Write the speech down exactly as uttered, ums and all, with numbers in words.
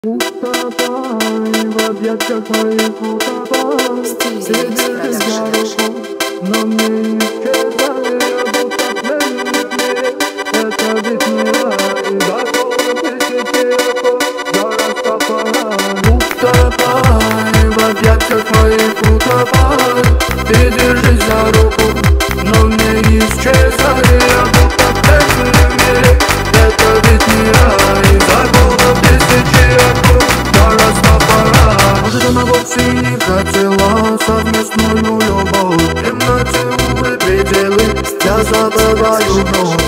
Утопай в объятиях моих, утопай. Ты держишь за руку, но не исчезай. Я будто пленный в мире, это ведь не рай. Готовы тысячи оков, я растопаю. Утопай в объятиях моих, утопай. Ты держись за руку, но не исчезай. Я будто пленный в мире, это ведь не рай. Готовы тысячи оков, я растопаю. Может, она вовсе не хотела совместную любовь. В темноте, увы, пределы, я забываю вновь.